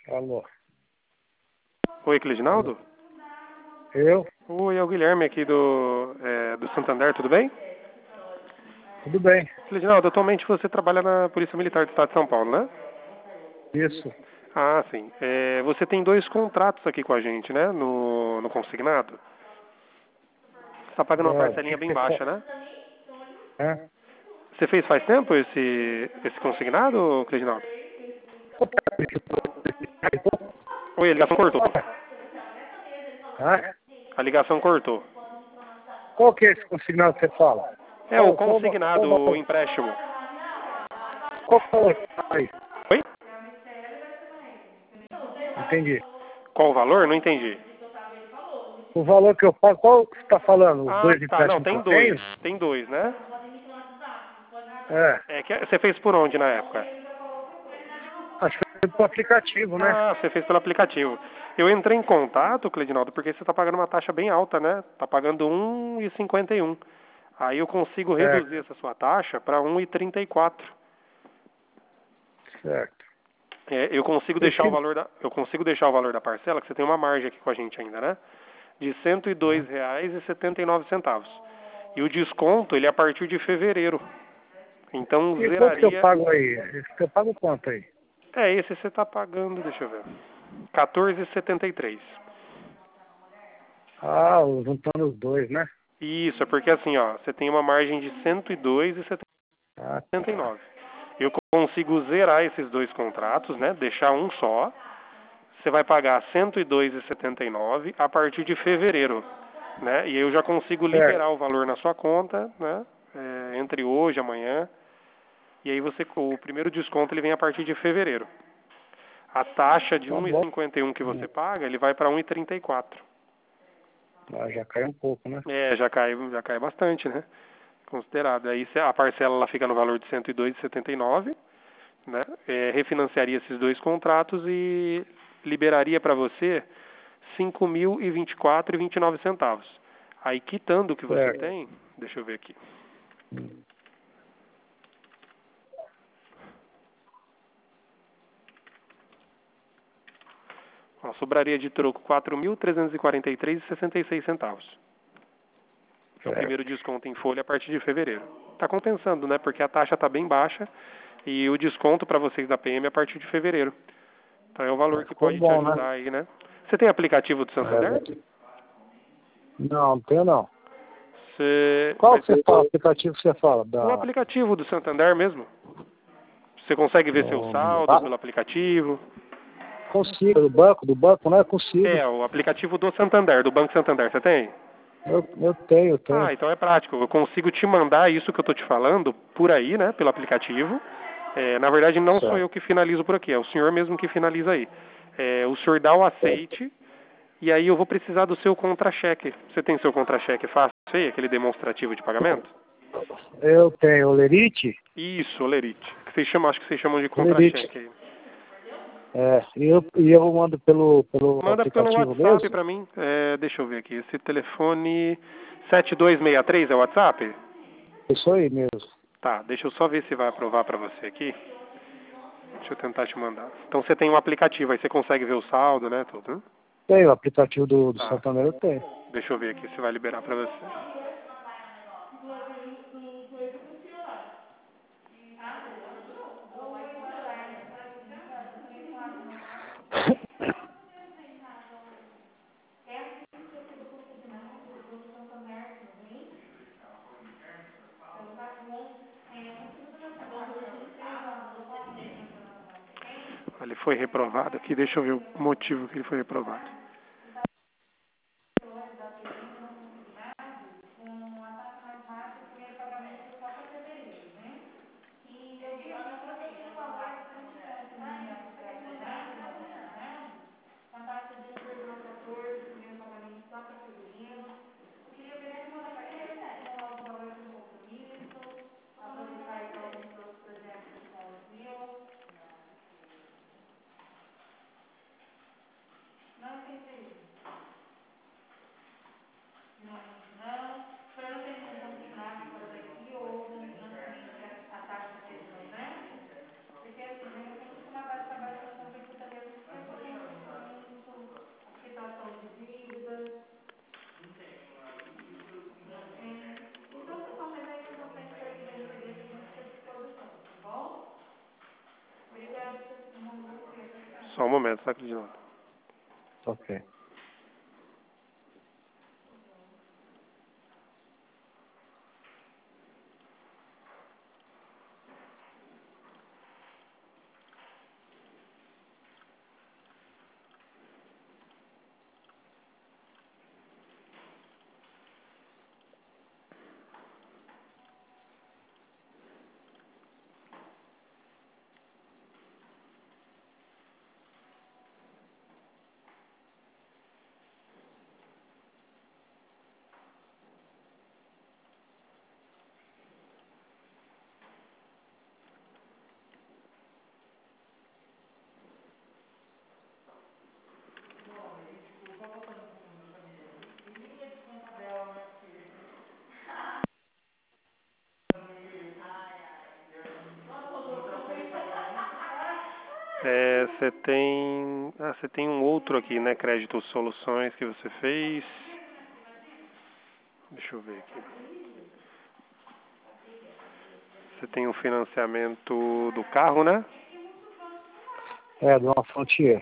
Alô. Oi, Cleidinaldo? Eu? Oi, é o Guilherme aqui do Santander, tudo bem? Tudo bem. Cleidinaldo, atualmente você trabalha na Polícia Militar do Estado de São Paulo, né? Isso. Ah, sim. Você tem 2 contratos aqui com a gente, né? No consignado. Você está pagando uma parcelinha bem baixa, né? É? Você fez faz tempo esse consignado, Cleidinaldo? Oi, a ligação cortou. Hã? A ligação cortou. Qual que é esse consignado que você fala? É o consignado, o empréstimo. Qual valor que tá aí? Oi? Entendi. Qual o valor? Não entendi. O valor que eu pago, qual que você está falando? Os Ah, dois tá. Não, empréstimos que tem eu tenho? 2. Tem 2, né? É. Você fez por onde na época? Acho que foi pro aplicativo, né? Ah, você fez pelo aplicativo. Eu entrei em contato, Cleidinaldo, porque você está pagando uma taxa bem alta, né? Está pagando 1,51. Aí eu consigo Certo. reduzir essa sua taxa para 1,34. Certo. Eu consigo deixar o Esse... valor da parcela, que você tem uma margem aqui com a gente ainda, né? De R$ 102,79. E o desconto, ele é a partir de fevereiro. Então E quanto que eu zeraria. pago aí? Esse que eu pago quanto aí? Esse você está pagando, deixa eu ver. 14,73. Ah, juntando os dois, né? Isso, é porque assim, ó, você tem uma margem de 102,79. Ah, tá. Eu consigo zerar esses 2 contratos, né? Deixar um só. Você vai pagar 102,79 a partir de fevereiro, né? E eu já consigo Certo. liberar o valor na sua conta, né? Entre hoje e amanhã. E aí o primeiro desconto ele vem a partir de fevereiro. A taxa de Tá bom. 1,51 que você paga, ele vai para 1,34. Ah, já caiu um pouco, né? Já cai bastante, né? Considerado. Aí a parcela ela fica no valor de 102,79, né? Refinanciaria esses 2 contratos e liberaria para você 5.024,29 centavos. Aí quitando o que você Certo. tem, deixa eu ver aqui. Ó, sobraria de troco 4.343,66 centavos. É o primeiro Certo. desconto em folha a partir de fevereiro. Está compensando, né? Porque a taxa está bem baixa e o desconto para vocês da PM é a partir de fevereiro. Então é o valor que Ficou pode te bom, né? ajudar aí, né? Você tem aplicativo do Santander? Não, não tenho não. Qual Mas que você fala, aplicativo que você fala? o Da... aplicativo do Santander mesmo. Você consegue ver seu saldo Ah, pelo aplicativo? consigo, do banco, né? Consigo. O aplicativo do Santander, do Banco Santander, você tem? Eu tenho. Ah, então é prático. Eu consigo te mandar isso que eu tô te falando por aí, né? Pelo aplicativo. Na verdade, não sou eu Certo. que finalizo por aqui, é o senhor mesmo que finaliza aí. O senhor dá o aceite e aí eu vou precisar do seu contra-cheque. Você tem seu contra-cheque fácil aí, aquele demonstrativo de pagamento? Eu tenho o Lerite. Isso, Olerite. Acho que vocês chamam de Lerite. contra-cheque aí. E eu mando pelo Manda pelo aplicativo WhatsApp mesmo? pra mim. Deixa eu ver aqui. Esse telefone 7263 é o WhatsApp? Isso aí mesmo. Tá, deixa eu só ver se vai aprovar pra você aqui. Deixa eu tentar te mandar. Então você tem um aplicativo, aí você consegue ver o saldo, né? Tudo, né? Tenho o aplicativo do Tá. Santander, eu tenho. Deixa eu ver aqui se vai liberar pra você. Ele foi reprovado aqui, deixa eu ver o motivo que ele foi reprovado. Só um momento, tá, Cleidinaldo? Ok. Você tem um outro aqui, né? Crédito Soluções que você fez. Deixa eu ver aqui. Você tem um financiamento do carro, né? É, de uma Frontier.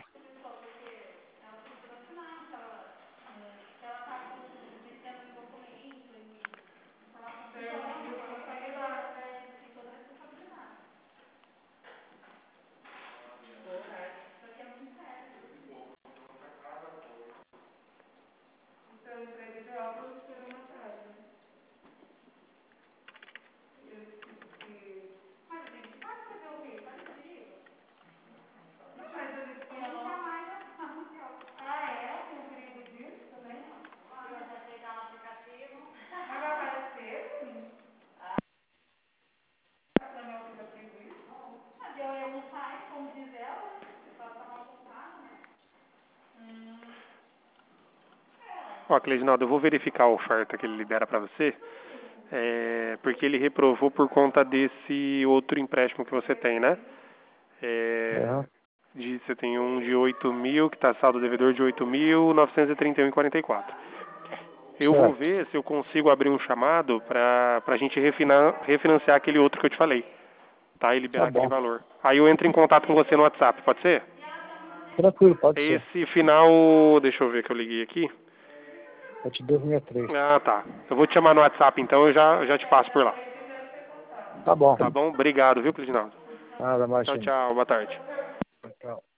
Ó, Cleidinaldo, eu vou verificar a oferta que ele libera para você, porque ele reprovou por conta desse outro empréstimo que você tem, né? É. Você tem um de 8 mil, que está saldo devedor de 8.931,44. Eu vou Certo. ver se eu consigo abrir um chamado para a gente refinanciar aquele outro que eu te falei, tá? E Tá liberar aquele bom. valor. Aí eu entro em contato com você no WhatsApp, pode ser? Tranquilo, pode ser. Esse final, deixa eu ver que eu liguei aqui. 7263. Ah, tá. Eu vou te chamar no WhatsApp, então eu já te passo por lá. Tá bom. Tá bom? Obrigado, viu, Cleidinaldo? Nada, Tchau, imagina. tchau. Boa tarde. Tchau.